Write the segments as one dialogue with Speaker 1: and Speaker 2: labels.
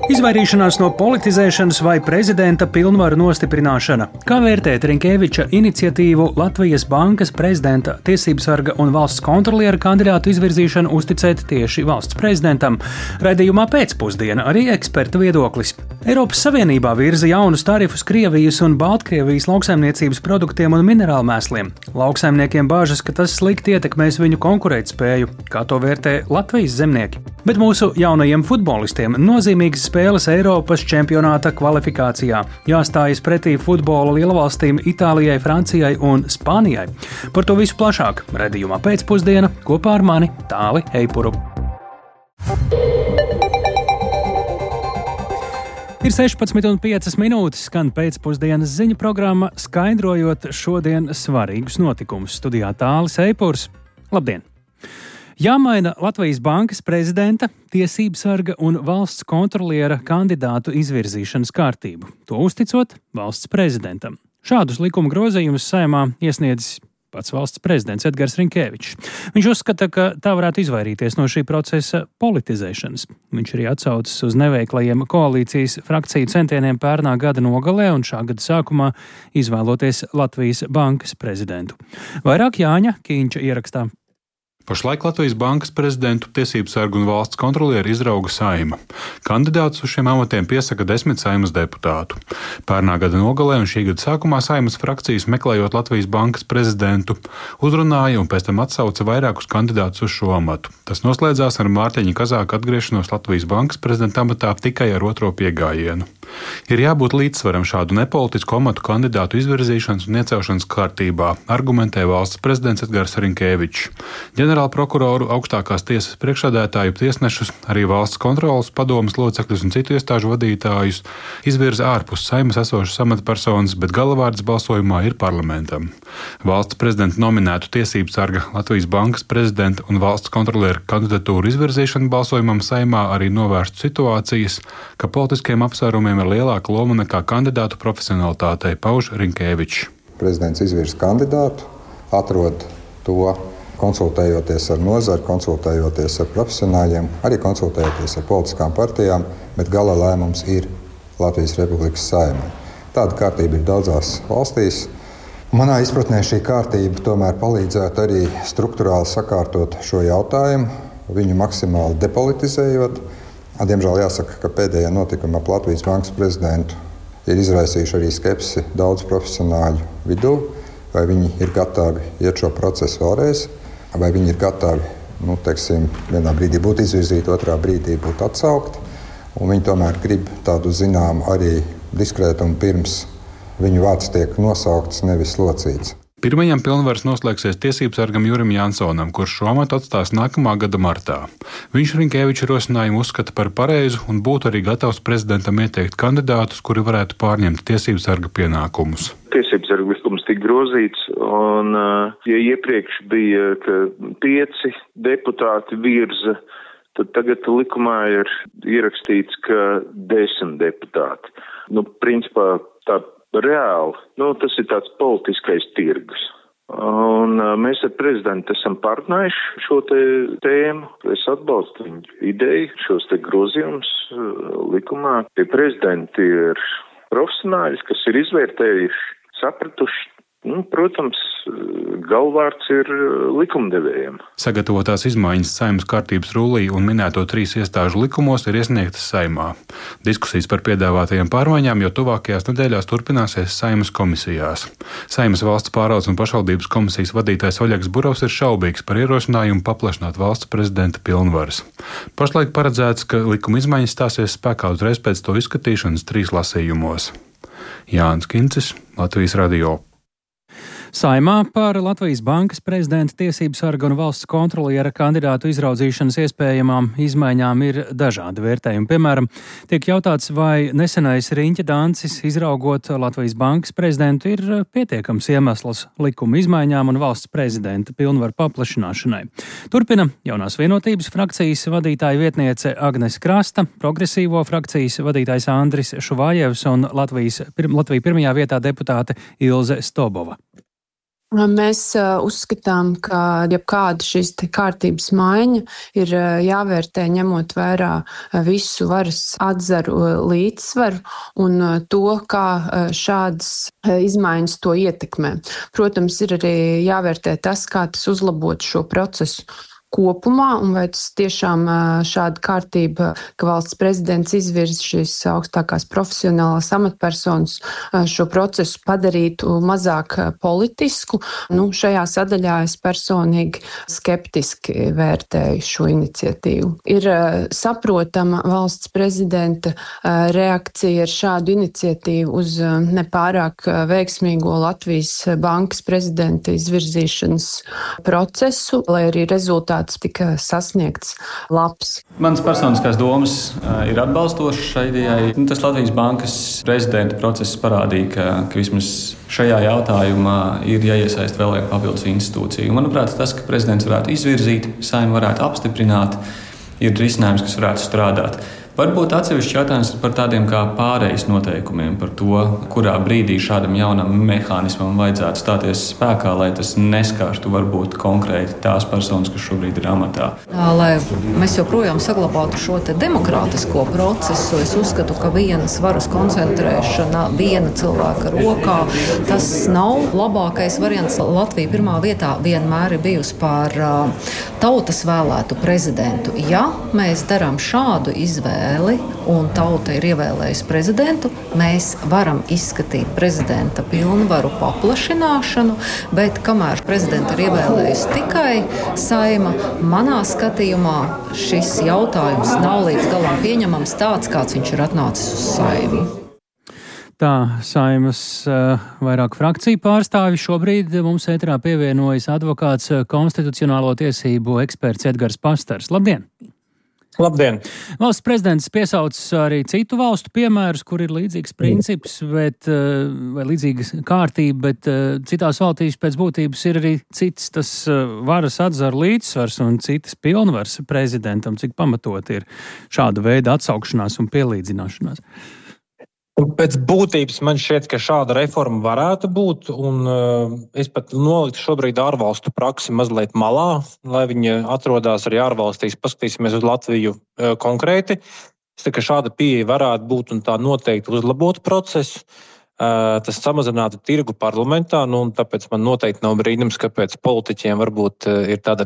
Speaker 1: Izvairīšanās no politizēšanas vai prezidenta pilnvaru nostiprināšana. Kā vērtēt Rinkēviča iniciatīvu Latvijas Bankas prezidenta, tiesību sarga un valsts kontroliera kandidātu izvirzīšanu uzticēt tieši valsts prezidentam? Raidījumā pēcpusdiena arī eksperta viedoklis. Eiropas Savienībā virza jaunus tarifus Krievijas un Baltkrievijas lauksaimniecības produktiem un minerālmēsliem. Lauksaimniekiem bāžas, ka tas slikti ietekmēs viņu konkurētspēju. Kā to vērtē Latvijas zemnieki? Bet mūsu jaunajiem futbolistiem nozīmīgas spēles Eiropas čempionāta kvalifikācijā. Jāstājas pretī futbola lielvalstīm Itālijai, Francijai un Spānijai. Par to visu plašāk raidījumā pēcpusdiena kopā ar mani Tāli Eipuru. Ir 16,5 skan pēcpusdienas ziņu programma, skaidrojot šodien svarīgus notikumus. Studijā Tālis Eipurs. Labdien! Jāmaina Latvijas Bankas prezidenta, tiesību sarga un valsts kontroliera kandidātu izvirzīšanas kārtību, to uzticot valsts prezidentam. Šādus likuma grozījumus Saeimā iesniedzis pats valsts prezidents Edgars Rinkēvičs. Viņš uzskata, ka tā varētu izvairīties no šī procesa politizēšanas. Viņš arī atsaucas uz neveiklajiem koalīcijas frakciju centieniem pērnā gada nogalē un šā gada sākumā izvēloties Latvijas Bankas prezidentu. Vairāk Jāņa Kīņša ierakstā.
Speaker 2: Pašlaik Latvijas Bankas prezidentu, tiesību sargu un valsts kontrolieri izrauga Saeima. Kandidātus uz šiem amatiem piesaka 10 Saeimas deputātu. Pērnā gada nogalē un šī gada sākumā Saeimas frakcijas, meklējot Latvijas Bankas prezidentu, uzrunāja un pēc tam atsauca vairākus kandidātus uz šo amatu. Tas noslēdzās ar Mārtiņa Kazāka atgriešanos Latvijas Bankas prezidenta amatā tikai ar otro piegājienu. Ir jābūt līdzsvaram šādu nepolitisku amatu kandidātu izvirzīšanas un iecelšanas kārtībā, argumentē valsts prezidents Edgars Rinkēvičs. Ģenerālprokuroru, augstākās tiesas priekšsēdētāju, tiesnešus, arī valsts kontroles padomes locekļus un citu iestāžu vadītājus izvirza ārpus Saeimas esošas amatpersonas, bet galavārds balsojumā ir parlamentam. Valsts prezidenta nominētu tiesību sarga, Latvijas Bankas prezidenta un valsts kontroliera kandidatūru izvirzīšana balsojumam Saeimā arī novērstu situācijas, ka politiskiem apsvērumiem ir lielāka loma nekā kandidātu profesionalitātei, pauž Rinkēvičs.
Speaker 3: Prezidents izvirza kandidātu, atrod to konsultējoties ar nozari, konsultējoties ar profesionāļiem, arī konsultējoties ar politiskām partijām, bet gala lēmums ir Latvijas Republikas Saeimai. Tāda kārtība ir daudzās valstīs. Manā izpratnē šī kārtība tomēr palīdzētu arī strukturāli sakārtot šo jautājumu, viņu maksimāli depolitizējot. Diemžēl jāsaka, ka pēdējie notikumi ap Latvijas Bankas prezidentu ir izraisījuši arī skepsi daudz profesionāļu vidū, vai viņi ir gatavi iet šo procesu vēlreiz, vai viņi ir gatavi, vienā brīdī būt izvirzīti, otrā brīdī būt atsaukti, un viņi tomēr grib tādu zināmu arī diskrētumu pirms viņu vārds tiek nosaukts, nevis locīts.
Speaker 2: Pirmajam pilnvaras noslēgsies tiesību sargam Jurim Jansonam, kurš šo amatu atstās nākamā gada martā. Viņš Rinkēviča rosinājumu uzskata par pareizu un būtu arī gatavs prezidentam ieteikt kandidātus, kuri varētu pārņemt tiesību sarga pienākumus.
Speaker 4: Tiesības sarga likums tika grozīts, un ja iepriekš bija, ka 5 deputāti virza, tad tagad likumā ir ierakstīts, ka 10 deputāti. Principā tā reāli, tas ir tāds politiskais tirgus. Un mēs ar prezidentu esam pārnājuši šo tēmu. Es atbalstu viņu ideju, šos grozījumus likumā. Tie prezidenti ir profesionāļi, kas ir izvērtējuši, sapratuši. Protams, galvārds ir likumdevējiem.
Speaker 2: Sagatavotās izmaiņas Saeimas kārtības rullī un minēto 3 iestāžu likumos ir iesniegtas Saeimā. Diskusijas par piedāvātajām pārmaiņām jau tuvākajās nedēļās turpināsies Saeimas komisijās. Saeimas valsts pārvaldes un pašvaldības komisijas vadītājs Oļegs Burovs ir šaubīgs par ierosinājumu paplašināt valsts prezidenta pilnvaras. Pašlaik paredzēts, ka likuma izmaiņas stāsies spēkā uzreiz pēc to izskatīšanas 3 lasījumos. Jānis Kincis, Latvijas radio.
Speaker 1: Saeimā par Latvijas Bankas prezidenta, tiesību sarga un valsts kontroliera kandidātu izraudzīšanas iespējamām izmaiņām ir dažādi vērtējumi. Piemēram, tiek jautāts, vai nesenais Riņķa Dancis izraugot Latvijas Bankas prezidentu ir pietiekams iemesls likuma izmaiņām un valsts prezidenta pilnvaru paplašināšanai. Turpina jaunās vienotības frakcijas vadītāja vietniece Agnes Krasta, progresīvo frakcijas vadītājs Andris Šuvājevs un Latvija pirmajā vietā deputāte Ilze Stobova.
Speaker 5: Mēs uzskatām, ka jebkāda šīs kārtības maiņa ir jāvērtē ņemot vērā visu varas atzaru līdzsvaru un to, kā šādas izmaiņas to ietekmē. Protams, ir arī jāvērtē tas, kā tas uzlabot šo procesu kopumā, un vai tas tiešām šāda kārtība, ka valsts prezidents izvirza šīs augstākās profesionālās amatpersonas šo procesu padarītu mazāk politisku. Šajā sadaļā es personīgi skeptiski vērtēju šo iniciatīvu. Ir saprotama valsts prezidenta reakcija ar šādu iniciatīvu uz nepārāk veiksmīgo Latvijas bankas prezidenta izvirzīšanas procesu, lai arī rezultāts tika sasniegts labs.
Speaker 6: Manas personiskās domas ir atbalstošas šai idejai. Tas Latvijas bankas prezidenta process parādīja, ka vismaz šajā jautājumā ir jāiesaist vēl papildus institūciju. Manuprāt, tas, ka prezidents varētu izvirzīt, Saeima varētu apstiprināt, ir risinājums, kas varētu strādāt. Varbūt atsevišķi jautājums par tādiem kā pārejas noteikumiem, par to, kurā brīdī šādam jaunam mehānismam vajadzētu stāties spēkā, lai tas neskārtu varbūt konkrēti tās personas, kas šobrīd ir amatā.
Speaker 7: Lai mēs joprojām saglabātu šo demokrātisko procesu, es uzskatu, ka vienas varas koncentrēšana viena cilvēka rokā, tas nav labākais variants. Latvija pirmā vietā vienmēr ir bijusi par tautas vēlētu prezidentu. Ja mēs darām šādu izvēli, un tauta ir ievēlējusi prezidentu, mēs varam izskatīt prezidenta pilnvaru paplašināšanu, bet kamēr prezidenta ir ievēlējusi tikai Saeima, manā skatījumā šis jautājums nav līdz galam pieņemams tāds, kāds viņš ir atnācis uz Saeimu.
Speaker 1: Tā Saeimas vairāk frakciju pārstāvi šobrīd mums ēterā pievienojas advokāts konstitucionālo tiesību eksperts Edgars Pastars. Labdien!
Speaker 8: Labdien!
Speaker 1: Valsts prezidents piesauc arī citu valstu piemērus, kur ir līdzīgs princips, vai līdzīga kārtība, bet citās valstīs pēc būtības ir arī cits tas varas atzaru līdzsvars un citas pilnvaras prezidentam, cik pamatot ir šāda veida atsaukšanās un pielīdzināšanās.
Speaker 8: Pēc būtības man šķiet, ka šāda reforma varētu būt, un es pat noliktu šobrīd ārvalstu praksi mazliet malā, lai viņi atrodas arī ārvalstīs. Paskatīsimies uz Latviju konkrēti. Es domāju, ka šāda pieeja varētu būt un tā noteikti uzlabotu procesu. Tas samazinātu tirgu parlamentā, un tāpēc man noteikti nav brīnums, kāpēc politiķiem varbūt ir tāda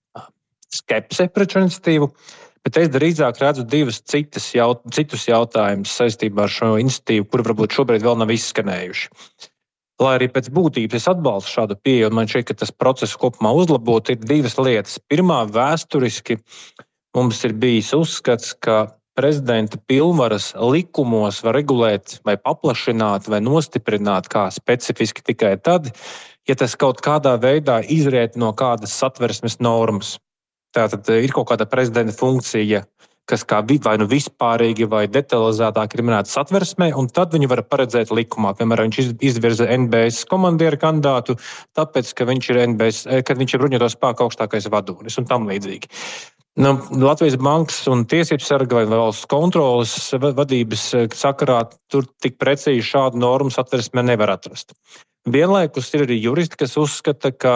Speaker 8: skepse pret šo iniciatīvu. Bet es drīzāk redzu divus citus jautājumus saistībā ar šo iniciatīvu, kuri varbūt šobrīd vēl nav izskanējuši. Lai arī pēc būtības es atbalstu šādu pieeju, un man šķiet, ka tas process kopumā uzlabot, ir divas lietas. Pirmā, vēsturiski mums ir bijis uzskats, ka prezidenta pilnvaras likumos var regulēt vai paplašināt vai nostiprināt kā specifiski tikai tad, ja tas kaut kādā veidā izriet no kādas satversmes normas. Tātad ir kaut kāda prezidenta funkcija, kas kā vai nu vispārīgi vai detalizētāk ir minēta satversmē, un tad viņu var paredzēt likumā. Piemēram, viņš izvirza NBS komandiera kandidātu, tāpēc, ka viņš ir NBS, kad viņš ir bruņoto spēku augstākais vadonis un tam līdzīgi. Latvijas bankas un tiesību sarga vai valsts kontroles vadības sakarā tur tik precīzi šādu normu satversmē nevar atrast. Vienlaikus ir arī juristi, kas uzskata, ka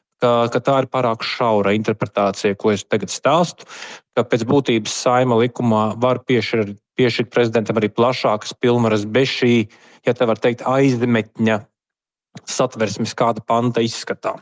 Speaker 8: tā ir pārāk šaura interpretācija, ko es tagad stāstu, ka pēc būtības Saeima likumā var piešķirt prezidentam arī plašākas pilnvaras bez šī, ja tā var teikt, aizmetņa satversmes kāda panta izskatā.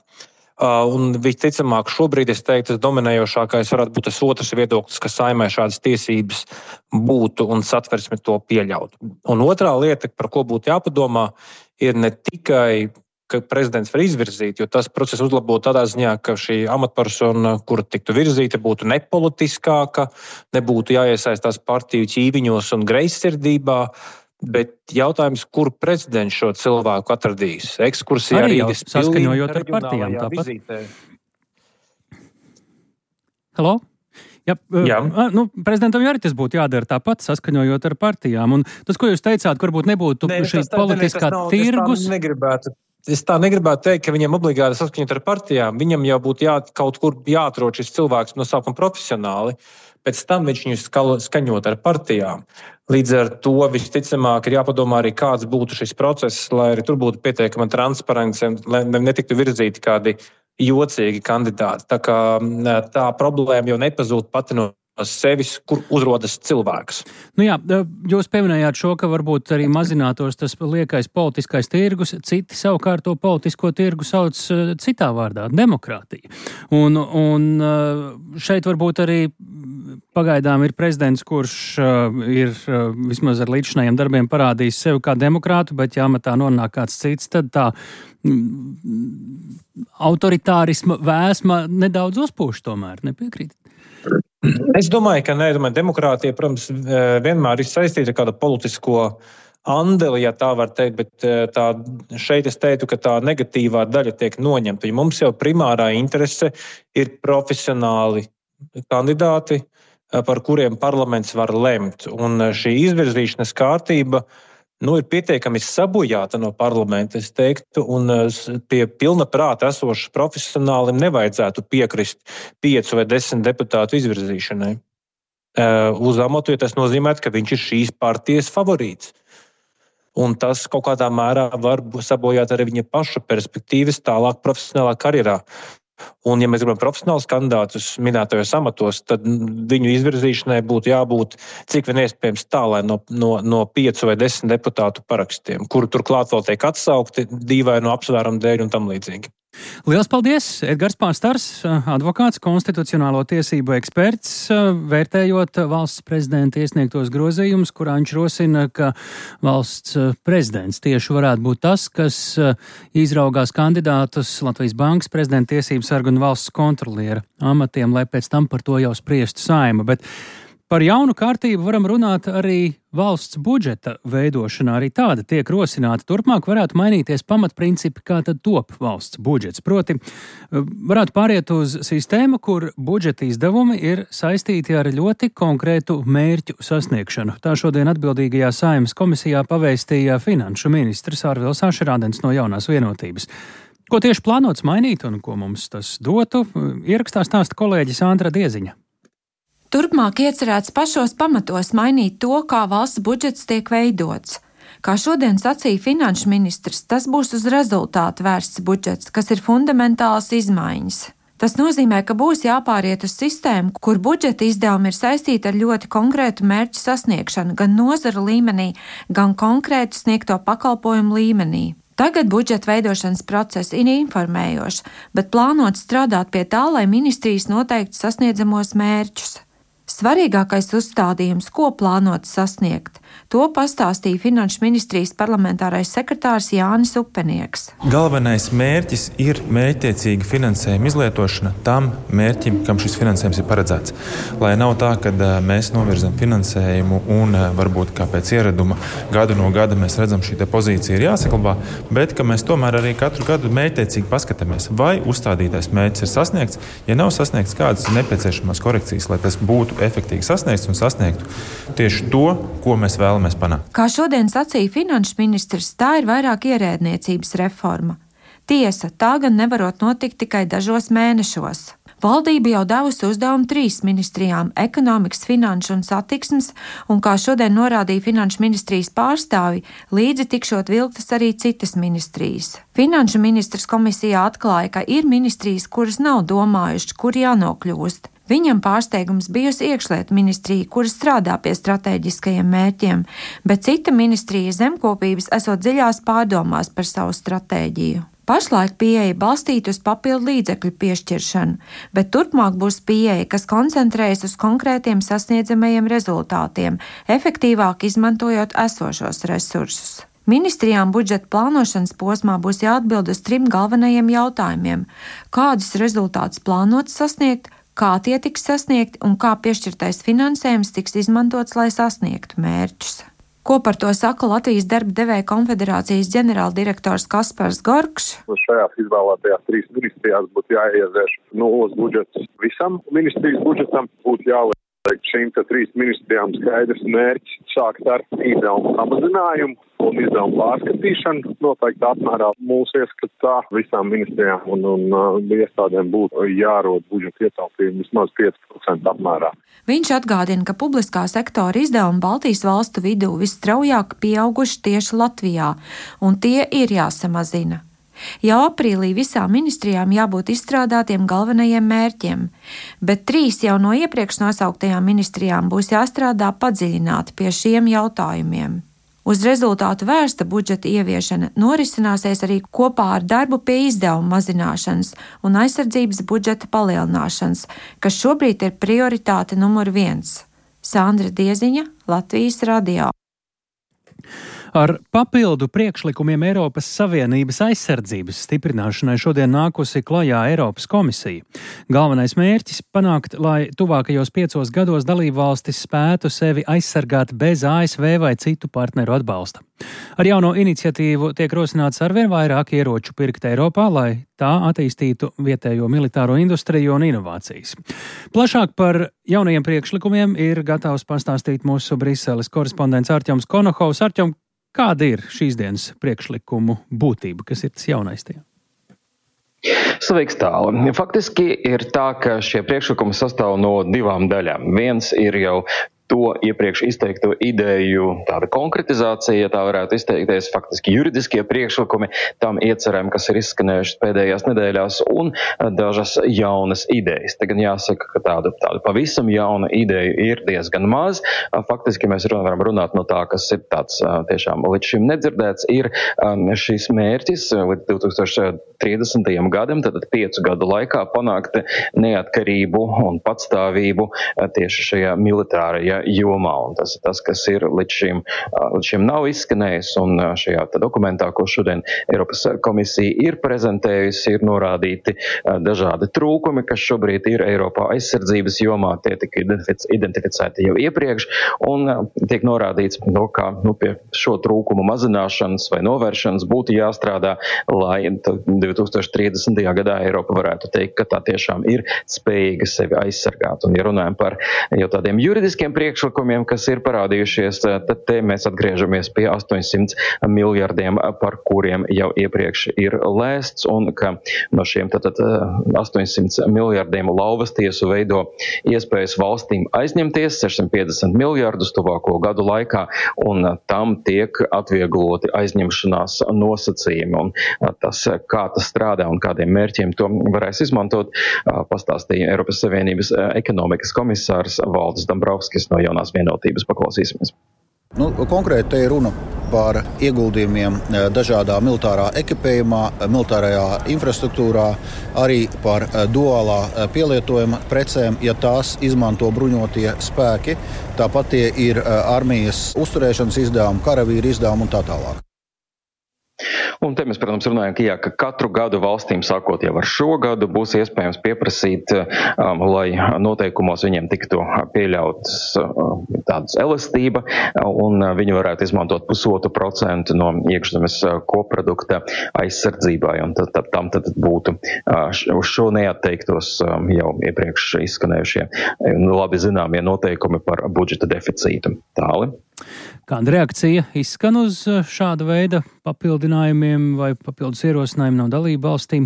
Speaker 8: Un visticamāk šobrīd es teiktu, tas dominējošākais varētu būt tas otrs viedoklis, ka Saeimai šādas tiesības būtu un satversme to pieļaut. Un otrā lieta, par ko būtu jāpadomā, ir ne tikai ka prezidents var izvirzīt, jo tas process uzlabot tādā ziņā, ka šī amatpersona, kura tiktu virzīta, būtu nepolitiskāka, nebūtu jāiesaistās partiju ķīviņos un greizsirdībā, bet jautājums, kur prezidents šo cilvēku atradīs? Ekskursijā
Speaker 1: arī
Speaker 8: Rīgas pilī,
Speaker 1: saskaņojot ar partijām tāpat.
Speaker 8: Vizītē.
Speaker 1: Halo? Jā. Prezidentam arī tas būtu jādara tāpat, saskaņojot ar partijām. Un tas, ko jūs teicāt, varbūt nebūtu šī politiskā tirgus.
Speaker 8: Es tā negribētu teikt, ka viņam obligāti saskaņot ar partijām. Viņam jau būtu kaut kur jāatrod šis cilvēks no sākuma profesionāli. pēc tam viņš viņu skaņot ar partijām. Līdz ar to visticamāk ir jāpadomā arī, kāds būtu šis process, lai arī tur būtu pietiekama transparence, lai netiktu virzīti kādi jocīgi kandidāti. Tā kā tā problēma jau nepazūd pati no sevis, kur uzrodas cilvēks.
Speaker 1: Nu jā, jūs pieminējāt šo, ka varbūt arī mazinātos tas liekais politiskais tirgus, citi savukārt to politisko tirgu sauc citā vārdā - demokrātija. Un šeit varbūt arī pagaidām ir prezidents, kurš ir vismaz ar līdzinājiem darbiem parādījis sevi kā demokrātu, bet ja amatā nonāk kāds cits, tad tā autoritārisma vēsma nedaudz uzpūš tomēr, nepiekrīt?
Speaker 8: Es domāju, ka demokrātija, protams, vienmēr ir saistīta ar kādu politisko andeli, ja tā var teikt, bet šeit es teiktu, ka tā negatīvā daļa tiek noņemta. Ja mums jau primārā interese ir profesionāli kandidāti, par kuriem parlaments var lemt. Un šī izvirzīšanas kārtība ir pietiekami sabojāta no parlamenta, es teiktu, un pie pilna prāta esošs profesionālim nevajadzētu piekrist 5 vai 10 deputātu izvirzīšanai uz amatu, jo tas nozīmē, ka viņš ir šīs partijas favorīts. Un tas kaut kādā mērā var sabojāt arī viņa paša perspektīvas tālāk profesionālā karjerā. Un, ja mēs gribam profesionālus kandidātus minētajos amatos, tad viņu izvirzīšanai būtu jābūt cik vien iespējams tālai no 5 vai 10 deputātu parakstiem, kuru turklāt vēl tiek atsaukti dīvainu apsvērumu dēļ un tam līdzīgi.
Speaker 1: Liels paldies! Edgars Pāstars, advokāts, konstitucionālo tiesību eksperts, vērtējot valsts prezidenta iesniegtos grozījumus, kurā viņš rosina, ka valsts prezidents tieši varētu būt tas, kas izraugās kandidātus Latvijas Bankas prezidenta tiesību sarga un valsts kontroliera amatiem, lai pēc tam par to jau spriestu Saeima. Bet par jaunu kārtību varam runāt arī valsts budžeta veidošanā. Arī tāda tiek rosināta. Turpmāk varētu mainīties pamatprincipi, kā tad top valsts budžets. Proti, varētu pāriet uz sistēmu, kur budžeta izdevumi ir saistīti ar ļoti konkrētu mērķu sasniegšanu. Tā šodien atbildīgajā Saeimas komisijā pavēstīja finanšu ministrs Arvils Ašerādens no Jaunās vienotības. Ko tieši plānots mainīt un ko mums tas dotu, ierakstā stāsta kolēģis Andra Dieziņa.
Speaker 9: Turpmāk iecerēts pašos pamatos mainīt to, kā valsts budžets tiek veidots. Kā šodien sacīja finanšu ministrs, tas būs uz rezultātu vērsts budžets, kas ir fundamentāls izmaiņas. Tas nozīmē, ka būs jāpāriet uz sistēmu, kur budžeta izdevumi ir saistīti ar ļoti konkrētu mērķu sasniegšanu gan nozaru līmenī, gan konkrētu sniegto pakalpojumu līmenī. Tagad budžeta veidošanas process ir informējošs, bet plānot strādāt pie tā, lai ministrijas noteikti sasniedzamos mērķus. Svarīgākais uzstādījums, ko plānot sasniegt, to pastāstīja Finanšu ministrijas parlamentārais sekretārs Jānis Upenieks.
Speaker 10: Galvenais mērķis ir mērķtiecīga finansējuma izlietošana tam mērķim, kam šis finansējums ir paredzēts. Lai nav tā, ka mēs novirzam finansējumu un varbūt kā pēc ieraduma gadu no gada mēs redzam, šī pozīcija ir jāsaglabā, bet ka mēs tomēr arī katru gadu mērķtiecīgi paskatāmies, vai uzstādītais mērķis ir sasniegts. Ja nav sasniegts, kādas ir nepieciešamās korekcijas, lai tas būtu efektīvi sasniegts un sasniegtu tieši to, ko mēs vēlamies panākt.
Speaker 9: Kā šodien sacīja finanšu ministrs, tā ir vairāk ierēdniecības reforma. Tiesa, tā gan nevarot notikt tikai dažos mēnešos. Valdība jau devusi uzdevumu 3 ministrijām - ekonomikas, finanšu un satiksmes, un kā šodien norādīja finanšu ministrijas pārstāvi, līdzi tikšot vilktas arī citas ministrijas. Finanšu ministrs komisijā atklāja, ka ir ministrijas, kuras nav domājušas, kur jānokļūst. Viņam pārsteigums bijusi iekšlietu ministrija, kura strādā pie stratēģiskajiem mērķiem, bet cita ministrija zemkopības esot dziļās pārdomās par savu stratēģiju. Pašlaik pieeja balstīta uz papildu līdzekļu piešķiršanu, bet turpmāk būs pieeja, kas koncentrējas uz konkrētiem sasniedzamajiem rezultātiem, efektīvāk izmantojot esošos resursus. Ministrijām budžeta plānošanas posmā būs jāatbild uz 3 galvenajiem jautājumiem – kādus rezultātus plānots sasniegt, kā tie tiks sasniegti un kā piešķirtais finansējums tiks izmantots, lai sasniegtu mērķus. Ko par to saka Latvijas darba devēja konfederācijas ģenerāldirektors Kaspars Gorkšs?
Speaker 11: Šajās izvēlētajās 3 ministrijās būtu jāievērš nulles budžets visam ministrijas budžetam, būtu jāliek šīm 3 ministrijām skaidrs mērķis sākt ar izdevumu samazinājumu un izdevumu pārskatīšanu noteikti apmērā. Mūsu ieskatā visām ministrijām un iestādēm būtu jārod budžeta ietaupījumi vismaz 5% apmērā.
Speaker 9: Viņš atgādina, ka publiskā sektora izdevumi Baltijas valstu vidū visstraujāk pieauguši tieši Latvijā, un tie ir jāsamazina. Jau aprīlī visām ministrijām jābūt izstrādātiem galvenajiem mērķiem, bet 3 jau no iepriekš nosauktajām ministrijām būs jāstrādā padziļināti pie šiem jautājumiem. Uz rezultātu vērsta budžeta ieviešana norisināsies arī kopā ar darbu pie izdevuma mazināšanas un aizsardzības budžeta palielināšanas, kas šobrīd ir prioritāte numur 1. Sandra Dieziņa, Latvijas radio.
Speaker 1: Ar papildu priekšlikumiem Eiropas Savienības aizsardzības stiprināšanai šodien nākusi klajā Eiropas komisija. Galvenais mērķis panākt, lai tuvākajos 5 gados dalībvalstis spētu sevi aizsargāt bez ASV vai citu partneru atbalsta. Ar jauno iniciatīvu tiek rosināts arvien vairāk ieroču pirkt Eiropā, lai tā attīstītu vietējo militāro industriju un inovācijas. Plašāk par jaunajiem priekšlikumiem ir gatavs pastāstīt mūsu Briseles korespondents Artjoms Konohovs. Artjom, kāda ir šīs dienas priekšlikumu būtība, kas ir tas jaunais tajā?
Speaker 12: Sveiks tālu. Faktiski ir tā, ka šie priekšlikumi sastāv no 2 daļām. Viens ir jau to iepriekš izteikto ideju tāda konkretizācija, ja tā varētu izteikties, faktiski juridiskie priekšlikumi tam iecerēm, kas ir izskanējušas pēdējās nedēļās, un dažas jaunas idejas. Te gan jāsaka, ka tādu pavisam jaunu ideju ir diezgan maz. Faktiski mēs varam runāt no tā, kas ir tāds tiešām līdz šim nedzirdēts, ir šis mērķis līdz 2030. gadam, tātad 5 gadu laikā panākt neatkarību un patstāvību tieši šajā militārajā jomā, un tas ir tas, kas ir līdz šim nav izskanējis, un šajā dokumentā, ko šodien Eiropas komisija ir prezentējusi, ir norādīti dažādi trūkumi, kas šobrīd ir Eiropā aizsardzības jomā, tie tika identificēti jau iepriekš, un tiek norādīts, ka pie šo trūkumu mazināšanas vai novēršanas būtu jāstrādā, lai 2030. gadā Eiropa varētu teikt, ka tā tiešām ir spējīga sevi aizsargāt. Un ja runājam par jau tādiem juridiskiem priekšlikumiem, kas ir parādījušies, tad te mēs atgriežamies pie 800 miljardiem, par kuriem jau iepriekš ir lēsts, un ka no šiem 800 miljardiem lauvas tiesu veido iespējas valstīm aizņemties 650 miljardus tuvāko gadu laikā, un tam tiek atviegloti aizņemšanās nosacījumi. Un tas, kā tas strādā un kādiem mērķiem to varēs izmantot, pastāstīja Eiropas Savienības ekonomikas komisārs Valdis Dombrovskis no Jaunās vienotības. Paklausīsimies.
Speaker 13: Konkrēti te ir runa par ieguldījumiem dažādā militārā ekipējumā, militārajā infrastruktūrā, arī par duālā pielietojuma precēm, ja tās izmanto bruņotie spēki. Tāpat tie ir armijas uzturēšanas izdevumi, karavīru izdevumi un tā tālāk.
Speaker 12: Un te mēs, protams, runājam, ka katru gadu valstīm, sākot jau ar šo gadu, būs iespējams pieprasīt, lai noteikumos viņiem tiktu pieļauts tādas elastība, un viņi varētu izmantot 0,5% no iekšzemes koprodukta aizsardzībai. Un tam būtu uz šo neatteiktos jau iepriekš izskanējušie labi zināmie noteikumi par budžeta deficītu. Tāli.
Speaker 1: Kāda reakcija izskan uz šāda veida papildinājumiem vai papildus ierosinājumiem no dalību valstīm?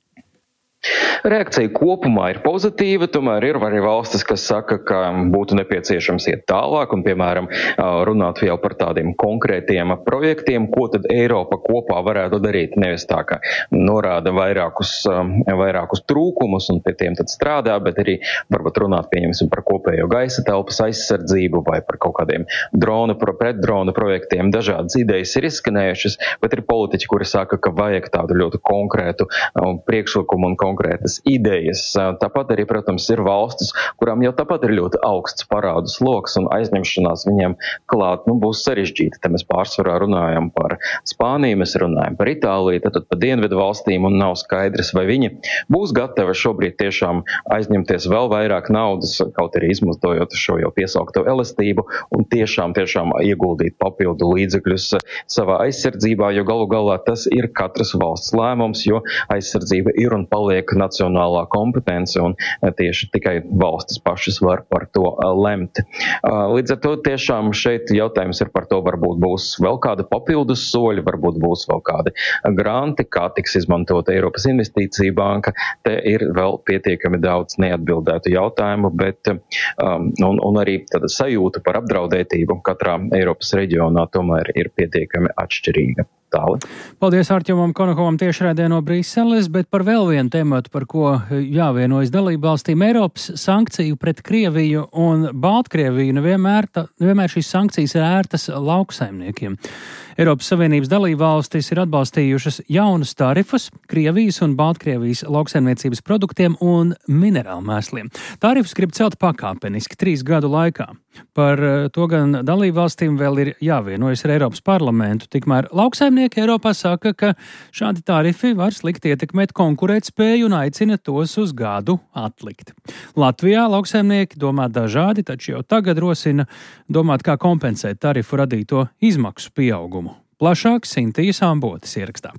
Speaker 12: Reakcija kopumā ir pozitīva, tomēr ir arī valstis, kas saka, ka būtu nepieciešams iet tālāk un, piemēram, runāt jau par tādiem konkrētiem projektiem, ko tad Eiropa kopā varētu darīt. Nevis tā, ka norāda vairākus trūkumus un pie tiem tad strādā, bet arī varbūt runāt, pieņemsim, par kopējo gaisa telpas aizsardzību vai par kaut kādiem pretdronu projektiem. Dažādas idejas ir izskanējušas, bet ir politiķi, kuri saka, ka vajag tādu ļoti konkrētu priekšlikumu un konkrētas idejas. Tāpat arī, protams, ir valstis, kurām jau tāpat ir ļoti augsts parādu sloks un aizņemšanās viņiem klāt būs sarežģīta. Te mēs pārsvarā runājam par Spāniju, mēs runājam par Itāliju, tad par dienvidu valstīm un nav skaidrs, vai viņi būs gatavi šobrīd tiešām aizņemties vēl vairāk naudas, kaut arī izmantojot šo jau piesaukto elastību un tiešām ieguldīt papildu līdzekļus savā aizsardzībā, jo galu galā tas ir katras valsts lēmums, jo aizsardzība ir un paliek paliek nacionālā kompetence un tieši tikai valstis pašas var par to lemt. Līdz ar to tiešām šeit jautājums ir par to, varbūt būs vēl kāda papildus soļi, varbūt būs vēl kādi granti, kā tiks izmantota Eiropas Investīcija banka. Te ir vēl pietiekami daudz neatbildētu jautājumu, bet un arī tāda sajūta par apdraudētību katrā Eiropas reģionā tomēr ir pietiekami atšķirīga. Tāli.
Speaker 1: Paldies Artjomam Konokovam tiešraidē no Briseles, bet par vēl vienu tematu, par ko jāvienojas dalībvalstīm. Eiropas sankciju pret Krieviju un Baltkrieviju nevienmēr šīs sankcijas ir ērtas lauksaimniekiem. Eiropas Savienības dalībvalstis ir atbalstījušas jaunus tarifus Krievijas un Baltkrievijas lauksaimniecības produktiem un minerālmēsliem. Tarifus grib celt pakāpeniski 3 gadu laikā. Par to gan dalībvalstīm vēl ir jāvienojas ar Eiropas parlamentu. Tikmēr lauksaimnieki Eiropā saka, ka šādi tarifi var slikti ietekmēt konkurētspēju un aicina tos uz gadu atlikt. Latvijā lauksaimnieki domā dažādi, taču jau tagad rosina domāt, kā kompensēt tarifu radīto izmaksu pieaugumu. Plašāk Sintīs Ambotes ierakstā.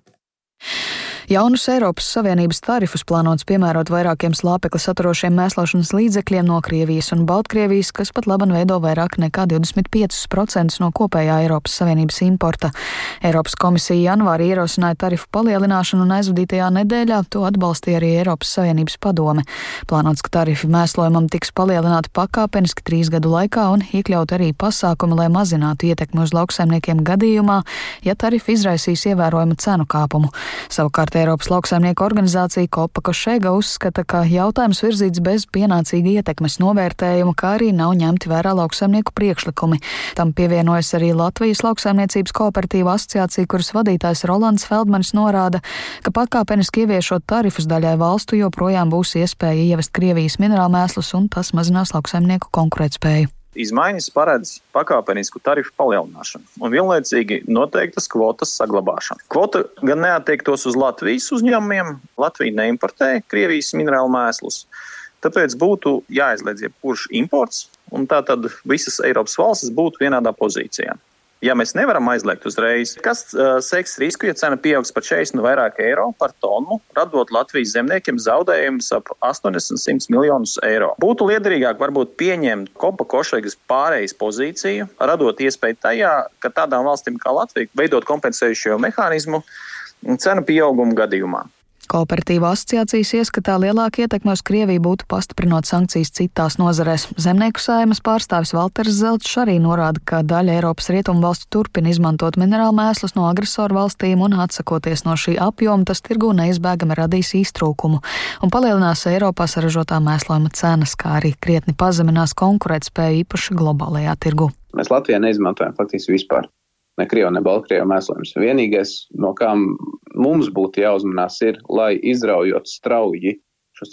Speaker 14: Jaunus Eiropas Savienības tarifus plānots piemērot vairākiem slāpekli saturošiem mēslošanas līdzekļiem no Krievijas un Baltkrievijas, kas pat laban veido vairāk nekā 25% no kopējā Eiropas Savienības importa. Eiropas komisija janvārī ierosināja tarifu palielināšanu un aizvadītajā nedēļā to atbalstīja arī Eiropas Savienības padome. Plānots, ka tarifi mēslojumam tiks palielināti pakāpeniski 3 gadu laikā un iekļaut arī pasākumi, lai mazinātu ietekmi uz lauksaimniekiem gadījumā, ja tarifi izraisīs ievērojumu cenu kāpumu. Savukārt Eiropas lauksaimnieku organizācija Kopa Košega uzskata, ka jautājums virzīts bez pienācīga ietekmes novērtējuma, kā arī nav ņemti vērā lauksaimnieku priekšlikumi. Tam pievienojas arī Latvijas lauksaimniecības kooperatīva asociācija, kuras vadītājs Rolands Feldmanis norāda, ka pakāpeniski ieviešot tarifus daļai valstu joprojām būs iespēja ievest Krievijas minerālmēslus un tas mazinās lauksaimnieku konkurētspēju.
Speaker 15: Izmaiņas paredz pakāpenisku tarifu palielināšanu un vienlaicīgi noteiktas kvotas saglabāšanu. Kvota gan neattiektos uz Latvijas uzņēmumiem, Latvija neimportē Krievijas minerālu mēslus, tāpēc būtu jāizliedz jebkurš imports un tātad visas Eiropas valstis būtu vienādā pozīcijā. Ja mēs nevaram aizliegt uzreiz, kas seks risku, ja cena pieaugs par 40 un vairāk eiro par tonu, radot Latvijas zemniekiem zaudējumus ap 80-100 miljonus eiro. Būtu liederīgāk varbūt pieņemt Kopa Košegas pārejas pozīciju, radot iespēju tajā, ka tādām valstīm kā Latvija veidot kompensējušo mehānismu cenu pieaugumu gadījumā.
Speaker 14: Kooperatīva asociācijas ieskatā lielāka ietekme uz Krieviju būtu pastiprinot sankcijas citās nozarēs. Zemnieku saeimas pārstāvis Valters Zelčs arī norāda, ka daļa Eiropas rietumu valstu turpina izmantot minerālmēslus no agresoru valstīm un atsakoties no šī apjoma, tas tirgū neizbēgami radīs iztrūkumu un palielinās Eiropā saražotā mēslojuma cenas, kā arī krietni pazeminās konkurētspēju īpaši globālajā tirgu.
Speaker 16: Mēs Latvijā neizmantojam faktiski vispār ne Krievu, ne Baltkrievu mēslojums. Vienīgais, no kā mums būtu jāuzmanās, ir, lai izraujot strauji šos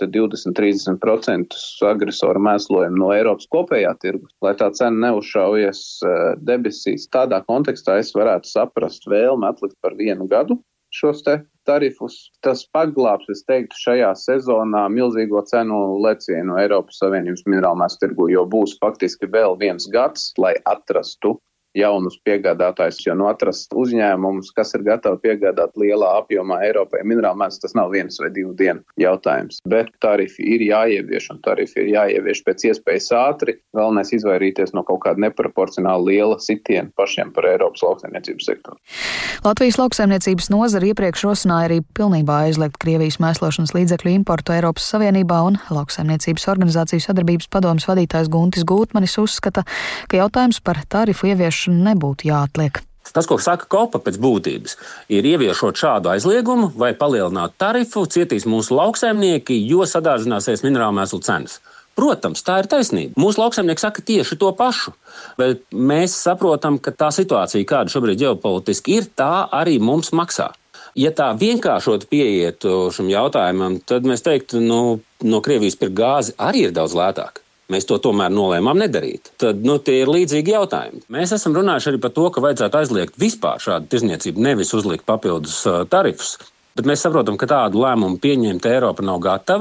Speaker 16: 20-30% agresoru mēslojumu no Eiropas kopējā tirgus, lai tā cena neuzšaujas debesīs. Tādā kontekstā es varētu saprast vēlmi atlikt par 1 gadu šos tarifus. Tas paglābs, es teiktu, šajā sezonā milzīgo cenu lecienu Eiropas Savienības minerālmēslu tirgu, jo būs faktiski vēl 1 gads, lai atrastu jaunus piegādātājus, jo atrast uzņēmumus, kas ir gatavi piegādāt lielā apjomā Eiropai minerālmēslus, tas nav 1 vai 2 dienu jautājums. Bet tarifi ir jāievieš, un tarifi ir jāievieš pēc iespējas ātri. Galvenais izvairīties no kaut kāda neproporcionāli liela sitiena pašiem par Eiropas lauksaimniecības sektoru.
Speaker 14: Latvijas lauksaimniecības nozara iepriekš rosināja arī pilnībā aizliegt Krievijas mēslošanas līdzekļu importu Eiropas Savienībā, un lauksaimniecības organizāciju sadarbības padomes vadītājs Guntis Gūtmanis uzskata, ka jautājums par tarifu ieviešanu nebūtu jāatliek.
Speaker 17: Tas, ko saka Kopa pēc būtības, ir ieviešot šādu aizliegumu vai palielināt tarifu, cietīs mūsu lauksaimnieki, jo sadārdzināsies minerālmēslu cenas. Protams, tā ir taisnība. Mūsu lauksaimnieki saka tieši to pašu, bet mēs saprotam, ka tā situācija, kāda šobrīd ģeopolitiski ir, tā arī mums maksā. Ja tā vienkāršot pieietu šim jautājumam, tad mēs teiktu, no Krievijas pirkt gāzi arī ir daudz lētāk. Mēs to tomēr nolēmām nedarīt. Tad tie ir līdzīgi jautājumi. Mēs esam runājuši arī par to, ka vajadzētu aizliegt vispār šādu tirdzniecību, nevis uzlikt papildus tarifus. Bet mēs saprotam, ka tādu lēmumu pieņemt Eiropa nav gatava,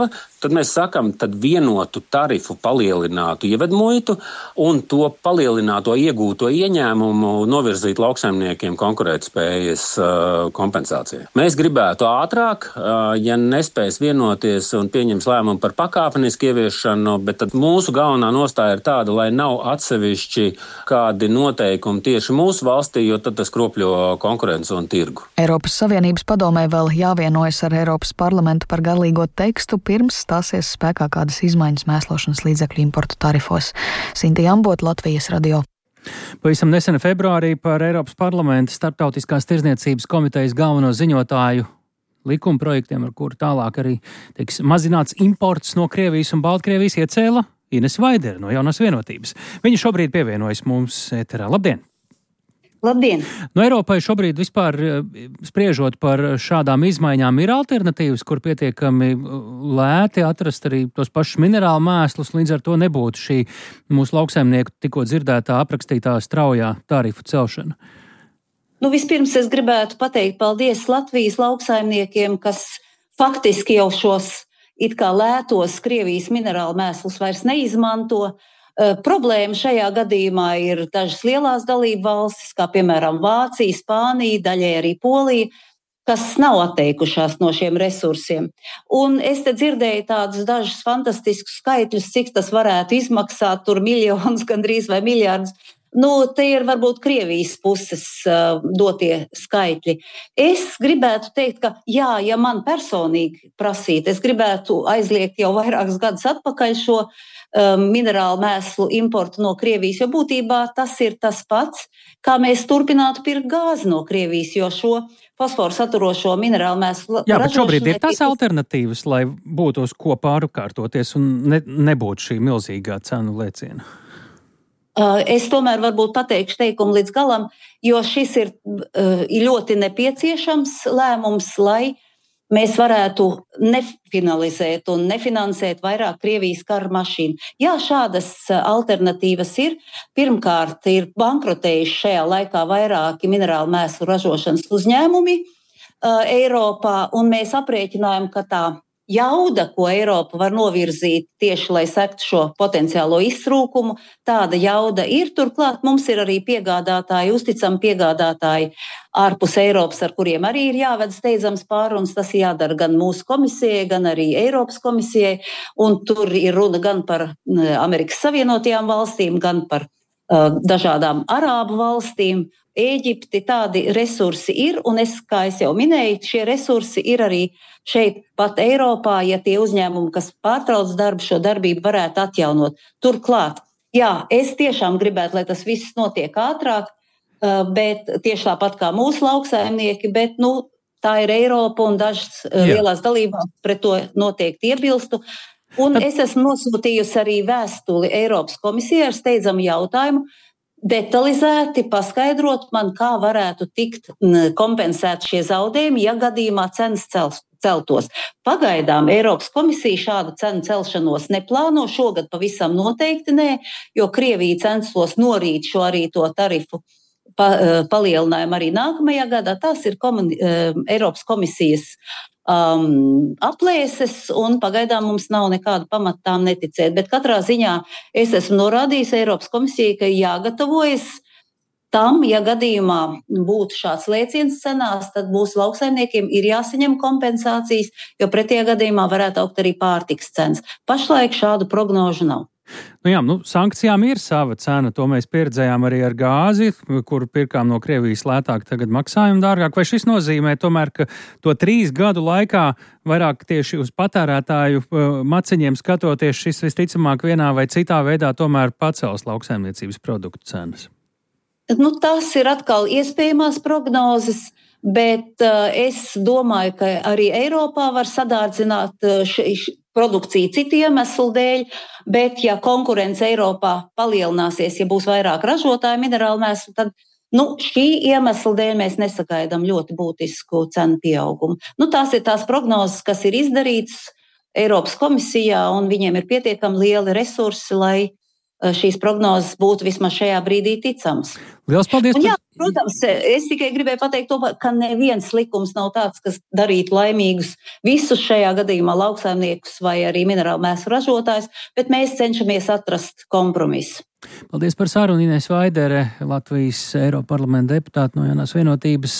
Speaker 17: tad mēs sakam, tad vienotu tarifu palielinātu ievedmuitu un to palielināto iegūto ieņēmumu novirzīt lauksaimniekiem konkurētspējas kompensācijai. Mēs gribētu ātrāk, ja nespēs vienoties un pieņems lēmumu par pakāpenisku ieviešanu, bet tad mūsu galvenā nostāja ir tāda, lai nav atsevišķi kādi noteikumi tieši mūsu valstī, jo tad tas kropļo konkurenci un tirgu.
Speaker 14: Eiropas Savienības padomē vēl jāvienojas ar Eiropas parlamentu par galīgo tekstu, pirms stāsies spēkā kādas izmaiņas mēslošanas līdzekļu importu tarifos. Sintija Ambota, Latvijas radio.
Speaker 1: Pavisam nesen februārī par Eiropas parlamenta starptautiskās tirdzniecības komitejas galveno ziņotāju likuma projektiem, ar kuru tālāk arī tiks mazināts imports no Krievijas un Baltkrievijas, iecēla Ines Vaidere no Jaunās vienotības. Viņa šobrīd pievienojas mums ēterā. Labdien!
Speaker 18: Labdien!
Speaker 1: No Eiropai šobrīd vispār spriežot par šādām izmaiņām ir alternatīvas, kur pietiekami lēti atrast arī tos pašus minerālu mēslus, līdz ar to nebūtu šī mūsu lauksaimnieku tikko dzirdētā aprakstītā straujā tarifu celšana.
Speaker 18: Vispirms es gribētu pateikt paldies Latvijas lauksaimniekiem, kas faktiski jau šos it kā lētos Krievijas minerālu mēslus vairs neizmanto. Problēma šajā gadījumā ir dažas lielās dalību valstis, kā piemēram Vācija, Spānija, daļai arī Polija, kas nav atteikušās no šiem resursiem. Un es te dzirdēju tādus dažus fantastiskus skaitļus, cik tas varētu izmaksāt, tur miljonus gandrīz vai miljārdus. Te ir varbūt Krievijas puses dotie skaitļi. Es gribētu teikt, ka ja man personīgi prasīt, es gribētu aizliegt jau vairākus gadus atpakaļ šo minerālu mēslu importu no Krievijas, jo būtībā tas ir tas pats, kā mēs turpinātu pirkt gāzi no Krievijas, jo šo fosforu saturošo minerālu mēslu
Speaker 1: ražošanai... Jā, bet šobrīd ir tās alternatīvas, lai būtu uz ko pārkārtoties un nebūtu šī milzīgā cenu lēciena.
Speaker 18: Es tomēr varbūt pateikšu teikumu līdz galam, jo šis ir ļoti nepieciešams lēmums, lai mēs varētu nefinalizēt un nefinansēt vairāk Krievijas kara mašīnu. Jā, šādas alternatīvas ir. Pirmkārt, ir bankrotējuši šajā laikā vairāki minerālu mēslu ražošanas uzņēmumi Eiropā, un mēs aprēķinājām, ka tā jauda, ko Eiropa var novirzīt tieši, lai sektu šo potenciālo iztrūkumu, tāda jauda ir. Turklāt mums ir arī piegādātāji, uzticami piegādātāji ārpus Eiropas, ar kuriem arī ir jāved steidzams pārunas. Tas jādara gan mūsu komisijai, gan arī Eiropas komisijai. Un tur ir runa gan par Amerikas Savienotajām valstīm, gan par dažādām Arābu valstīm. Ēģipti, tādi resursi ir, un kā es jau minēju, šie resursi ir arī šeit pat Eiropā, ja tie uzņēmumi, kas pārtrauc darbu, šo darbību varētu atjaunot. Turklāt, es tiešām gribētu, lai tas viss notiek ātrāk, bet tieši tāpat kā mūsu lauksaimnieki, bet tā ir Eiropa un dažas lielās dalībās pret to noteikti iebilstu. Un es esmu nosūtījusi arī vēstuli Eiropas komisijai ar steidzamu jautājumu, detalizēti paskaidrot man, kā varētu tikt kompensēti šie zaudējumi, ja gadījumā cenas celtos. Pagaidām Eiropas komisija šādu cenu celšanos neplāno, šogad pavisam noteikti nē, jo Krievija censtos norīt šo arī to tarifu palielinājumu arī nākamajā gadā. Tās ir Eiropas komisijas aplēses, un pagaidām mums nav nekāda pamata tām neticēt. Bet katrā ziņā es esmu norādījis Eiropas komisijai, ka jāgatavojas tam, ja gadījumā būtu šāds lēciens cenās, tad mūsu lauksaimniekiem ir jāsaņem kompensācijas, jo pretējā gadījumā varētu augt arī pārtikas cenas. Pašlaik šādu prognožu nav.
Speaker 1: Sankcijām ir sava cena, to mēs pieredzējām arī ar gāzi, kuru pirkām no Krievijas lētāk, tagad maksājam dārgāk. Vai šis nozīmē tomēr, ka to 3 gadu laikā vairāk tieši uz patērētāju maciņiem skatoties, šis visticamāk vienā vai citā veidā tomēr pacels lauksaimniecības produktu cenas?
Speaker 18: Tas ir atkal iespējamās prognozes, bet es domāju, ka arī Eiropā var sadārdzināt produkciju citu iemeslu dēļ, bet ja konkurence Eiropā palielināsies, ja būs vairāk ražotāju minerālu mēslu, tad šī iemesla dēļ mēs nesagaidām ļoti būtisku cenu pieaugumu. Tās ir tās prognozes, kas ir izdarītas Eiropas komisijā, un viņiem ir pietiekami lieli resursi, lai šīs prognozes būtu vismaz šajā brīdī ticamas.
Speaker 1: Liels paldies!
Speaker 18: Jā, protams, es tikai gribēju pateikt to, ka neviens likums nav tāds, kas darītu laimīgus visus šajā gadījumā lauksaimniekus vai arī minerālu mēslu ražotājus, bet mēs cenšamies atrast kompromisu.
Speaker 1: Paldies par sarunu, Inese Vaidere, Latvijas Eiroparlamenta deputāte no Jaunās vienotības.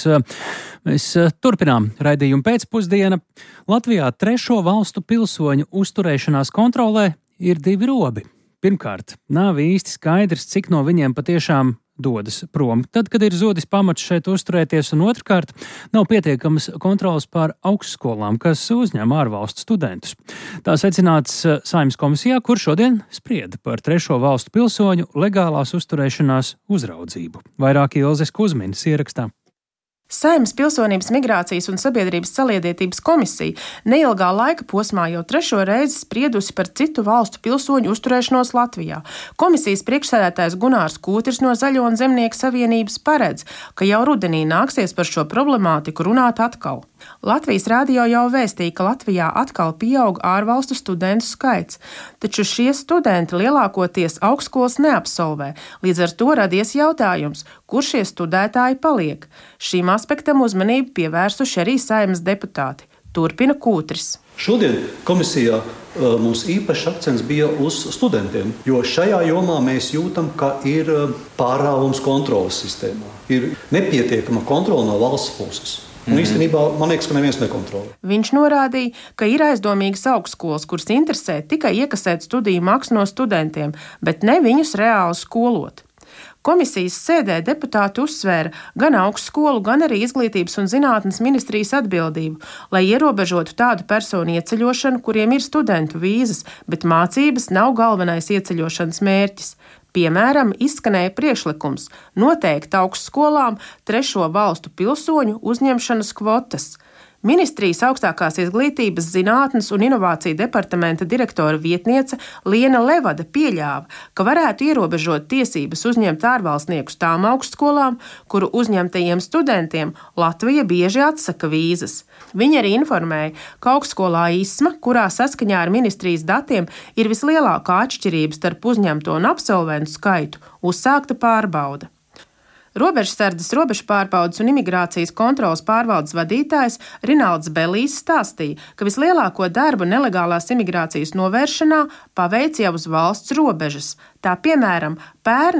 Speaker 1: Mēs turpinām raidījumu pēcpusdiena. Latvijā 3. valstu pilsoņu uzturēšanās kontrolē ir 2 robi. Pirmkārt, nav īsti skaidrs, cik no viņiem patiešām dodas prom, tad, kad ir zudis pamats šeit uzturēties, un otrkārt, nav pietiekamas kontrolas pār augstskolām, kas uzņem ārvalstu studentus. Tā secināts Saeimas komisijā, kur šodien sprieda par 3. valstu pilsoņu legālās uzturēšanās uzraudzību. Vairāk Ilzes Kuzminas ierakstā.
Speaker 19: Saeimas Pilsonības, migrācijas un sabiedrības saliedētības komisija neilgā laika posmā jau 3. reizi spriedusi par citu valstu pilsoņu uzturēšanos Latvijā. Komisijas priekšsēdētājs Gunārs Kūtris no Zaļo un Zemnieku savienības paredz, ka jau rudenī nāksies par šo problemātiku runāt atkal. Latvijas radio jau vēstīja, ka Latvijā atkal pieaug ārvalstu studentu skaits, taču šie studenti lielākoties augstskolas neabsolvē, līdz ar to radies jautājums, kur šie studētāji paliek. Šīm aspektam uzmanību pievērsuši arī Saeimas deputāti. Turpina Kūtris.
Speaker 20: Šodien komisijā mums īpašs akcents bija uz studentiem, jo šajā jomā mēs jūtam, ka ir pārāvums kontrolas sistēmā. Ir nepietiekama kontrola no valsts puses. Un īstenībā, man liekas, ka neviens nekontrolē.
Speaker 19: Viņš norādīja, ka ir aizdomīgas augstskolas, kuras interesē tikai iekasēt studiju maksu no studentiem, bet ne viņus reāli skolot. Komisijas sēdē deputāti uzsvēra gan augstskolu, gan arī Izglītības un zinātnes ministrijas atbildību, lai ierobežotu tādu personu ieceļošanu, kuriem ir studentu vīzas, bet mācības nav galvenais ieceļošanas mērķis. Piemēram, izskanēja priekšlikums noteikt augstskolām 3. valstu pilsoņu uzņemšanas kvotas. Ministrijas augstākās izglītības, zinātnes un inovāciju departamenta direktora vietniece Liena Levada pieļāva, ka varētu ierobežot tiesības uzņemt ārvalstniekus tām augstskolām, kuru uzņemtajiem studentiem Latvija bieži atsaka vīzas. Viņa arī informēja, ka augstskolā ISMA, kurā saskaņā ar ministrijas datiem ir vislielākā atšķirība starp uzņemto un absolventu skaitu, uzsākta pārbauda. Robežsardzes, robežu pārbaudes un imigrācijas kontrolas pārvaldes vadītājs Rinalds Belīs stāstīja, ka vislielāko darbu nelegālās imigrācijas novēršanā paveic jau uz valsts robežas. Tā piemēram, pērn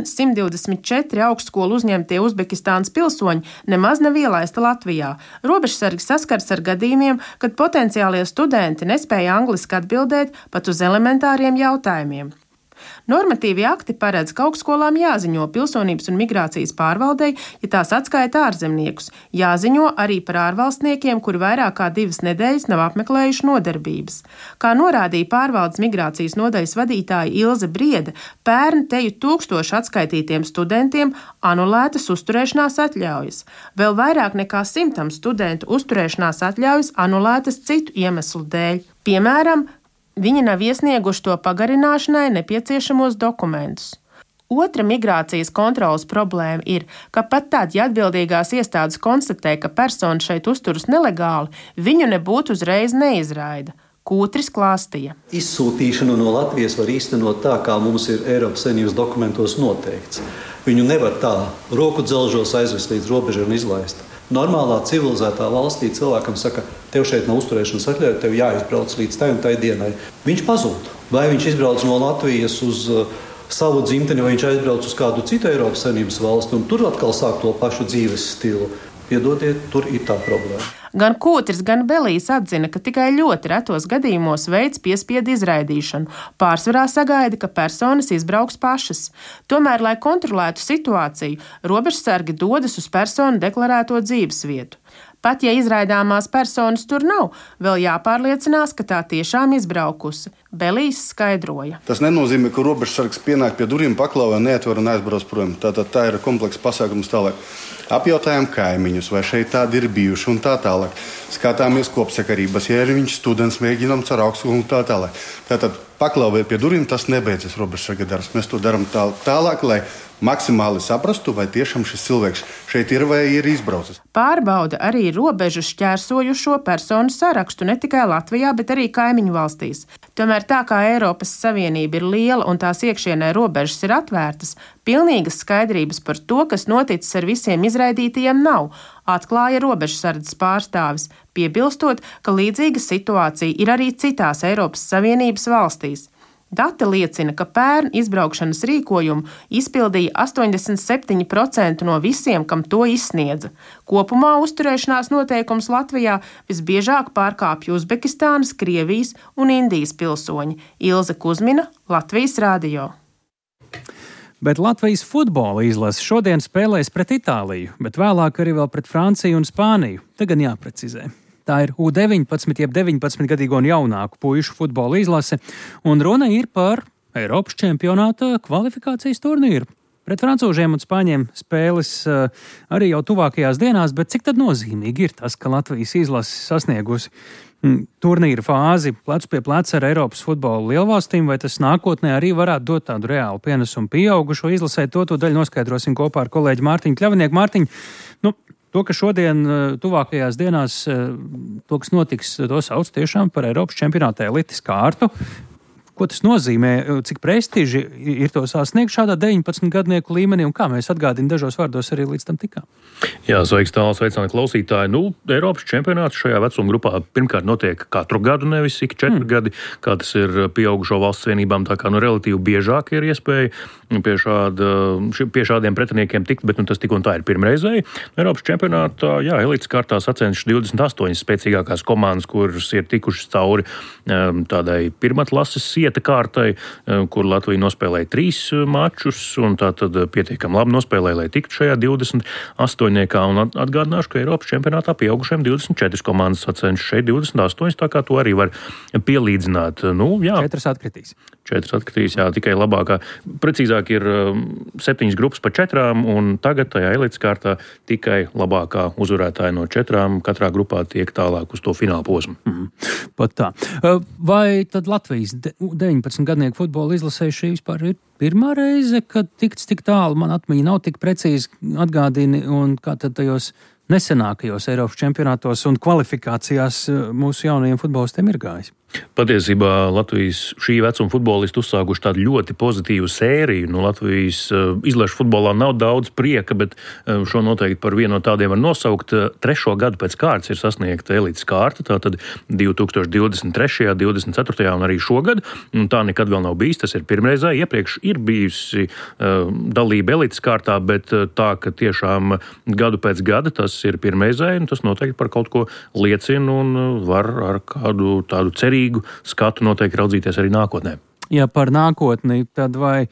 Speaker 19: 124 augstskolu uzņemtie Uzbekistānas pilsoņi nemaz nav ielaisti Latvijā. Robežsargi saskars ar gadījumiem, kad potenciālie studenti nespēja angliski atbildēt pat uz elementāriem jautājumiem. Normatīvi akti paredz, ka augstskolām jāziņo pilsonības un migrācijas pārvaldei, ja tās atskaita ārzemniekus. Jāziņo arī par ārvalstniekiem, kuri vairāk kā 2 nedēļas nav apmeklējuši nodarbības. Kā norādīja pārvaldes migrācijas nodaļas vadītāja Ilze Briede, pērn teju 1000 atskaitītiem studentiem anulētas uzturēšanās atļaujas. Vēl vairāk nekā 100 studentu uzturēšanās atļaujas anulētas citu iemeslu dēļ. Piemēram, viņi nav iesnieguši to pagarināšanai nepieciešamos dokumentus. Otra migrācijas kontrolas problēma ir, ka pat tad, ja atbildīgās iestādes konstatē, ka persona šeit uzturas nelegāli, viņu nebūtu uzreiz neizraida. Kūtris klāstīja.
Speaker 20: Izsūtīšanu no Latvijas var īstenot tā, kā mums ir Eiropas Savienības dokumentos noteikts. Viņu nevar tā roku dzelžos aizvest līdz robežai un izlaist. Normālā civilizētā valstī cilvēkam saka, tev šeit nav uzturēšanas atļauja, tev jāizbrauc līdz tai un tai dienai. Viņš pazūd. Vai viņš izbrauc no Latvijas uz savu dzimteni, vai viņš aizbrauc uz kādu citu Eiropas Savienības valsti un tur atkal sāk to pašu dzīves stilu. Piedodiet, tur ir tā problēma.
Speaker 19: Gan Kūtris, gan Belīs atzina, ka tikai ļoti retos gadījumos veids piespiedu izraidīšanu. Pārsvarā sagaida, ka personas izbrauks pašas. Tomēr, lai kontrolētu situāciju, robežsargi dodas uz personu deklarēto dzīvesvietu. Pat ja izraidāmās personas tur nav, vēl jāpārliecinās, ka tā tiešām izbraukusi. Belīs skaidroja.
Speaker 21: Tas nenozīmē, ka robežsargs pienāk pie durvīm, paklāvē, neatver un aizbrauc prom. Tā ir komplekss pasākums tālāk. Apjautājām kaimiņus, vai šeit tādi ir bijuši un tā tālāk. Skatāmies kopsakarības, ja ir viņš students, mēģinām caur augstskolu un tā tālāk. Tātad paklāvē pie durvīm tas nebeidzas robežsarga darbs. Mēs to darām tālāk, lai maksimāli saprastu, vai tiešām šis cilvēks šeit ir vai ir izbraucis.
Speaker 19: Pārbauda arī robežu šķērsojušo personu sarakstu ne tikai Latvijā, bet arī kaimiņu valstīs. Tomēr Tomēr tā kā Eiropas Savienība ir liela un tās iekšienē robežas ir atvērtas, pilnīgas skaidrības par to, kas noticis ar visiem izraidītajiem nav, atklāja robežsardzes pārstāvis, piebilstot, ka līdzīga situācija ir arī citās Eiropas Savienības valstīs. Dati liecina, ka pērn izbraukšanas rīkojumu izpildīja 87% no visiem, kam to izsniedza. Kopumā uzturēšanās noteikums Latvijā visbiežāk pārkāpja Uzbekistānas, Krievijas un Indijas pilsoņi. Ilze Kuzmina, Latvijas radio.
Speaker 1: Bet Latvijas futbola izlase šodien spēlēs pret Itāliju, bet vēlāk arī vēl pret Franciju un Spāniju. Te gan jāprecizē. Tā ir U19, jeb 19-gadīgo un jaunāku puišu futbola izlase, un runa ir par Eiropas čempionāta kvalifikācijas turnīru. Pret francūžiem un spāņiem spēles arī jau tuvākajās dienās, bet cik tad nozīmīgi ir tas, ka Latvijas izlase sasniegusi turnīra fāzi plecu pie pleca ar Eiropas futbola lielvalstīm, vai tas nākotnē arī varētu dot tādu reālu pienesumu pieaugušo izlasē? To daļu noskaidrosim kopā ar kolēģi Mārtiņu Kļavnieku. Mārtiņ, to, ka šodien tuvākajās dienās to, kas notiks, to sauc tiešām par Eiropas čempionāta elites kārtu. Ko tas nozīmē? Cik prestiži ir to sasniegt šādā 19-gadnieku līmenī un kā mēs atgādinām dažos vārdos arī līdz tam tikām?
Speaker 3: Jā, sveiks tālāk, sveicināti klausītāji. Eiropas čempionāts šajā vecuma grupā pirmkārt notiek katru gadu, nevis ik 4 gadi, kā tas ir pieaugušo valsts vienībām, tā kā relatīvi biežāk ir iespēja pie šādiem pretiniekiem tikt, bet tas tik un tā ir pirmreizēji. Eiropas čempionātā, elites kārtā sacenšas 28 spēcīgākās komandas, kuras ir tikušas cauri tādai pirmatlases ieta kārtai, kur Latvija nospēlēja 3 mačus, un tā tad pietiekami labi nospēlēja, lai tiktu šajā 28. Un atgādināšu, ka Eiropas čempionātā pieaugušiem 24 komandas sacenšas, šeit 28, tā kā to arī var pielīdzināt.
Speaker 1: 4 atkritīs.
Speaker 3: 4 atkritīs, tikai labākā. Precīzāk ir 7 grupas pa 4, un tagad tajā elites kārtā tikai labākā uzvarētāja no 4 katrā grupā tiek tālāk uz to fināla posmu.
Speaker 1: Pat tā. Vai tad Latvijas 19-gadnieku futbola izlasē šī vispār ir pirmā reize, kad tikts tik tālu? Man atmiņa nav tik precīzi atgādini, un kā tad tajos nesenākajos Eiropas čempionātos un kvalifikācijās mūsu jaunajiem futbolistiem ir gājis?
Speaker 3: Patiesībā Latvijas šī vecuma futbolisti uzsākuši tādu ļoti pozitīvu sēriju. Latvijas izlašu futbolā nav daudz prieka, bet šo noteikti par vienu no tādiem var nosaukt. 3. gadu pēc kārtas ir sasniegta elites kārta, tātad 2023., 24. un arī šogad. Tā nekad vēl nav bijis, tas ir pirmreizē. Iepriekš ir bijusi dalība elites kārtā, bet tā, ka tiešām gadu pēc gada tas ir pirmreizē, un tas noteikti par kaut ko liecina un var ar kādu tādu cerību skatu noteikti raudzīties arī nākotnē.
Speaker 1: Ja par nākotni, tad vai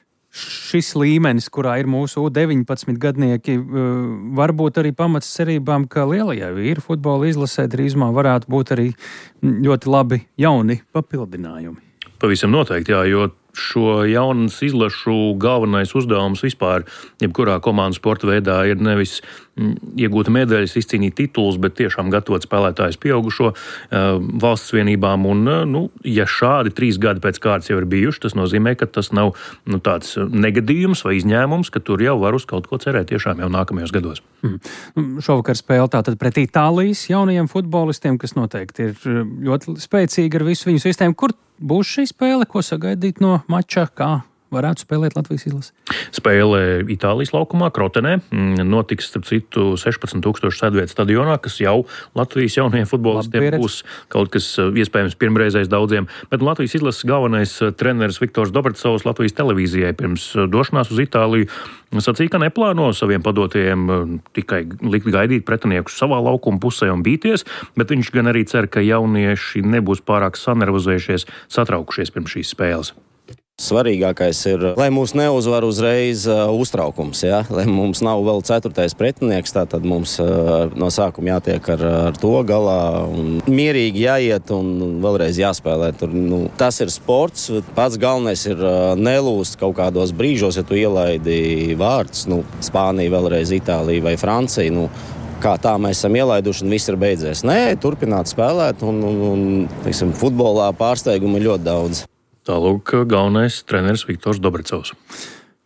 Speaker 1: šis līmenis, kurā ir mūsu U19 gadnieki, varbūt arī pamats cerībām, ka lielajai vīru futbola izlasē drīzumā varētu būt arī ļoti labi jauni papildinājumi?
Speaker 3: Pavisam noteikti, jo šo jaunas izlašu galvenais uzdevums vispār, jebkurā komandas sporta veidā, ir nevis iegūt medaļas, izcīnīt titulus, bet tiešām gatavot spēlētājus pieaugušo valsts vienībām. Un, ja šādi 3 gadi pēc kārtas jau ir bijuši, tas nozīmē, ka tas nav tāds negadījums vai izņēmums, ka tur jau var uz kaut ko cerēt tiešām jau nākamajos gados.
Speaker 1: Šovakar spēle tātad pret Itālijas jaunajiem futbolistiem, kas noteikti ir ļoti spēcīgi ar visu viņu sistēmu. Kur būs šī spēle, ko sagaidīt no mača, kā varētu spēlēt Latvijas izlase?
Speaker 3: Spēle Itālijas laukumā, Krotenē, notiks, starp citu, 16,000 sēdvietu stadionā, kas jau Latvijas jaunajiem futbolistiem būs kaut kas iespējams pirmreizais daudziem. Bet Latvijas izlases galvenais treneris Viktors Dobrcovs Latvijas televīzijai pirms došanās uz Itāliju sacīja, ka neplāno saviem padotajiem tikai likt gaidīt pretiniekus savā laukuma pusē un bīties, bet viņš gan arī cer, ka jaunieši nebūs pārāk sanervozējušies, satraukušies pirms šīs spēles.
Speaker 22: Svarīgākais ir, lai mūs neuzvar uzreiz uztraukums, lai mums nav vēl 4. pretinieks, tātad mums no sākuma jātiek ar to galā un mierīgi jāiet un vēlreiz jāspēlē. Tas ir sports, pats galvenais ir nelūst kaut kādos brīžos, ja tu ielaidi vārds, Spānija, vēlreiz Itālija vai Francija, kā tā mēs esam ielaiduši un viss ir beidzies. Nē, turpināt spēlēt un futbolā pārsteigumu ir ļoti daudz.
Speaker 3: Tālūk, galvenais treneris Viktors Dobrcovs.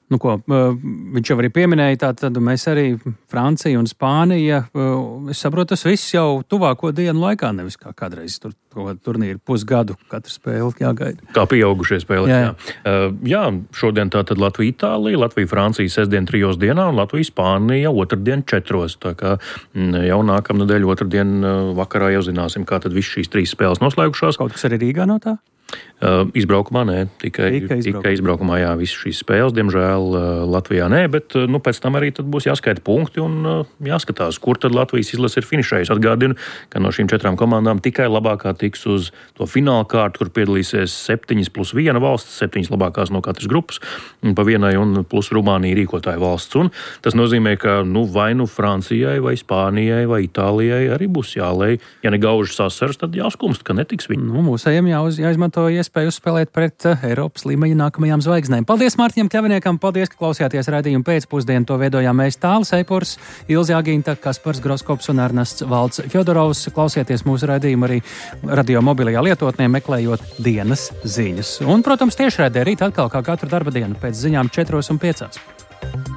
Speaker 1: Nu, ko, viņš jau arī pieminēja, tātad mēs arī Francija un Spānija, es saprotu, tas viss jau tuvāko dienu laikā, nevis kā kādreiz turnīru pusgadu katru spēli jāgaida.
Speaker 3: Kā pieaugušie spēlē. Jā, šodien tātad Latvija, Itālija, Latvija, Francija sestdien 3 dienā un Latvija, Spānija otrdien 4. Tā kā jau nākamnedēļ otrdien vakarā jau zināsim, kā tad viss šīs 3 spēles noslēgušās.
Speaker 1: Kaut kas arī Rīgā no tā?
Speaker 3: Izbraukumā nē, tikai izbraukumā, jā, visas šīs spēles, diemžēl Latvijā nē, bet pēc tam arī tad būs jāskaita punkti un jāskatās, kur tad Latvijas izlase ir finišējusi. Atgādinu, ka no šīm 4 komandām tikai labākā tiks uz to fināla kārtu, kur piedalīsies 7+1 valsts, 7 labākās no katras grupas, pa vienai un plus Rumānija rīkotāja valsts. Un tas nozīmē, ka vai nu Francijai, vai Spānijai, vai Itālijai arī būs jālej. Ja ne gauži sasars, tad jāskumst, ka netiks viņi.
Speaker 1: Mūsējiem jāizmanto iespēju uzspēlēt pret Eiropas līmeņa nākamajām zvaigznēm. Paldies Mārtiņam Kļaviniekam, paldies, ka klausījāties raidījumu pēcpusdienu. To veidojām mēs Tālis Eipurs, Ilze Agīnta, Kaspars Groskops un Ernests Valds Fjodorovs. Klausieties mūsu raidījumu arī radio mobilajā lietotnē, meklējot dienas ziņas. Un, protams, tiešraidē rīt atkal kā katru darba dienu pēc ziņām 4 un 5.